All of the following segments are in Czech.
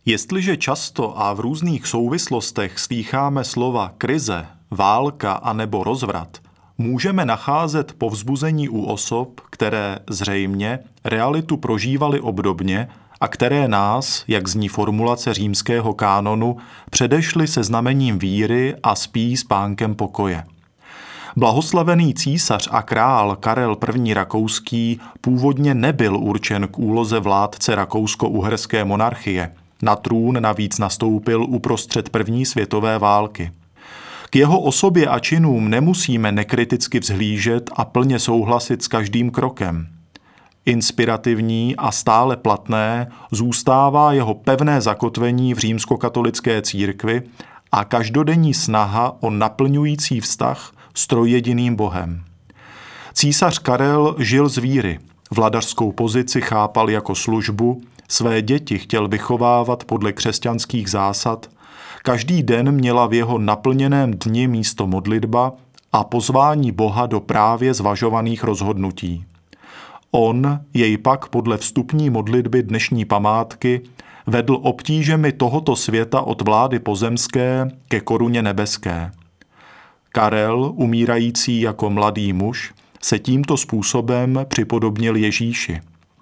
Jestliže často a v různých souvislostech slýcháme slova krize, válka anebo rozvrat, můžeme nacházet povzbuzení u osob, které zřejmě realitu prožívaly obdobně a které nás, jak zní formulace římského kánonu, předešly se znamením víry a spí spánkem pokoje. Blahoslavený císař a král Karel I. Rakouský původně nebyl určen k úloze vládce rakousko-uherské monarchie. Na trůn navíc nastoupil uprostřed první světové války. K jeho osobě a činům nemusíme nekriticky vzhlížet a plně souhlasit s každým krokem. Inspirativní a stále platné zůstává jeho pevné zakotvení v římskokatolické církvi a každodenní snaha o naplňující vztah s trojjediným Bohem. Císař Karel žil z víry, vladařskou pozici chápal jako službu, své děti chtěl vychovávat podle křesťanských zásad, každý den měla v jeho naplněném dni místo modlitba a pozvání Boha do právě zvažovaných rozhodnutí. On jej pak podle vstupní modlitby dnešní památky vedl obtížemi tohoto světa od vlády pozemské ke koruně nebeské. Karel, umírající jako mladý muž, se tímto způsobem připodobnil Ježíši.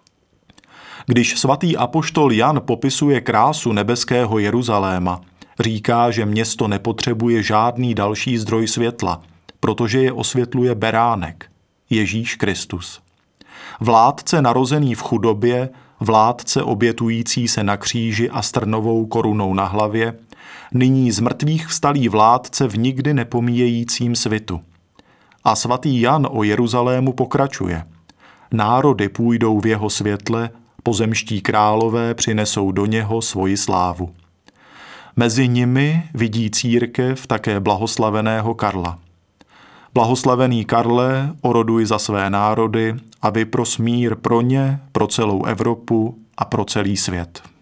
Když svatý apoštol Jan popisuje krásu nebeského Jeruzaléma, říká, že město nepotřebuje žádný další zdroj světla, protože je osvětluje beránek, Ježíš Kristus. Vládce narozený v chudobě, vládce obětující se na kříži a s trnovou korunou na hlavě, nyní z mrtvých vstalý vládce v nikdy nepomíjejícím svitu. A svatý Jan o Jeruzalému pokračuje. Národy půjdou v jeho světle, pozemští králové přinesou do něho svoji slávu. Mezi nimi vidí církev také blahoslaveného Karla. Blahoslavený Karle, oroduj za své národy a vypros mír pro ně, pro celou Evropu a pro celý svět.